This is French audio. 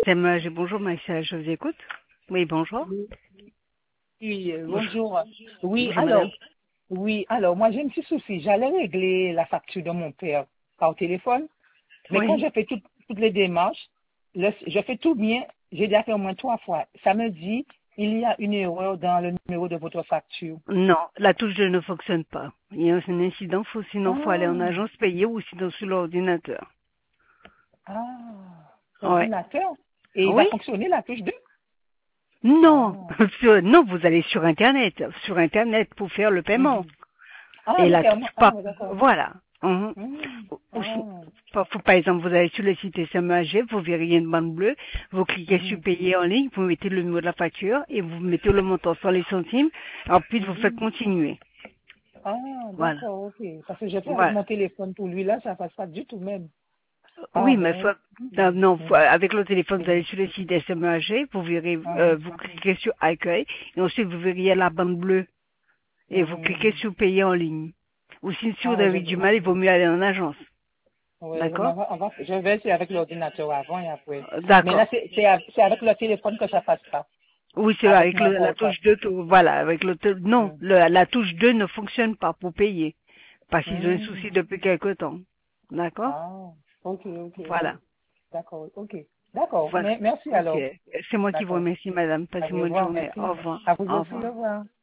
Bonjour, Maïssa, je vous écoute. Oui, bonjour. Oui, bonjour. Oui, Bonjour, madame. moi j'ai un petit souci. J'allais régler la facture de mon père par téléphone, mais quand Oui. j'ai fait toutes les démarches, je fais tout bien. J'ai déjà fait au moins 3 fois. Ça me dit, il y a une erreur dans le numéro de votre facture. Non, la touche 2 ne fonctionne pas. Il y a un incident, sinon faut aller en Ah, agence payer ou sinon sur l'ordinateur. Ouais. l'ordinateur. Et il va Oui? fonctionner la touche 2. Non. Ah, Non, vous allez sur Internet. Sur Internet pour faire le paiement. mhm. Ah, Et le la paiement. touche Ah, pas. oui, d'accord. Voilà. Mhm. Ou si- Ah, par exemple, vous allez sur le site SMAG, vous verrez une bande bleue, vous cliquez sur mhm, payer en ligne, vous mettez le numéro de la facture et vous mettez le montant sur les centimes. Ensuite, vous faites mhm. continuer. Ah, Voilà. d'accord, ok. Parce que j'ai fait avec Voilà. mon téléphone pour lui, là, ça passe pas du tout même. Ah Oui, mais ben, non, mhm, avec le téléphone, vous allez mhm, sur le site SMAG, vous verrez, mhm, vous cliquez sur accueil, et ensuite vous verriez la bande bleue, et vous cliquez mhm. sur payer en ligne. Ou si vous Ah, avez du mal, il vaut mieux aller en agence. ouais, D'accord? je vais essayer avec l'ordinateur avant et après. Mais là, D'accord. c'est avec le téléphone que ça passe pas. Oui, c'est Avec avec mon la portable. touche 2, voilà, non, Mhm, la touche 2 ne fonctionne pas pour payer. Parce qu'ils ont un mhm. souci depuis quelque temps. D'accord? Ah, ok. Voilà. D'accord, ok. D'accord. Voilà. Merci Ok. alors. C'est moi qui vous D'accord. remercie, madame. Au Passez une bonne revoir, journée. merci. Au revoir. À vous Au aussi, revoir. au revoir.